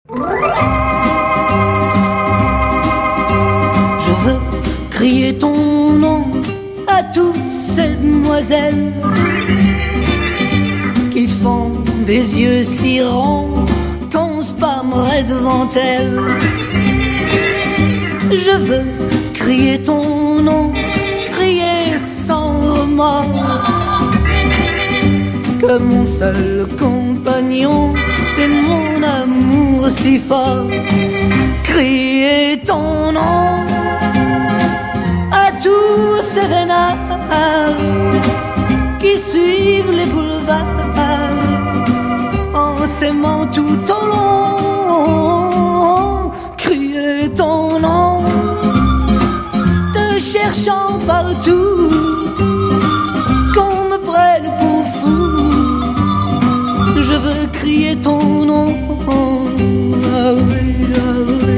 Je veux crier ton nom à toutes ces demoiselles qui font des yeux si ronds qu'on se pâmerait devant elles. Je veux crier ton nom, crier sans remords, que mon seul compagnon, c'est mon amour si fort. Crier ton nom à tous ces vénards qui suivent les boulevards en s'aimant tout au long. Crier ton nom, te cherchant partout, qu'on me prenne pour fou. Je veux crier ton nom. Ah oui, ah oui.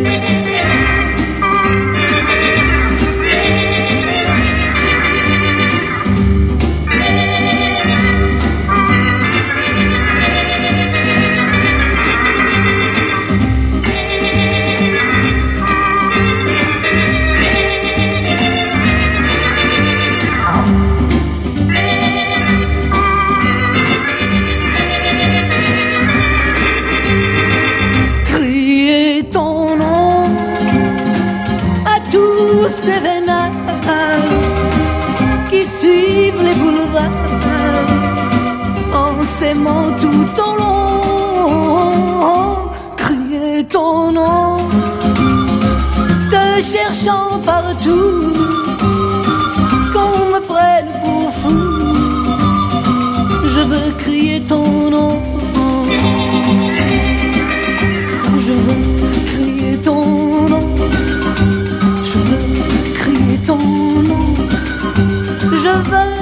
Ces vénards qui suivent les boulevards en s'aimant tout au long. Crier ton nom, te cherchant partout, qu'on me prenne pour fou. Je veux crier ton nom. Je veux crier ton nom. Je veux crier ton nom, je veux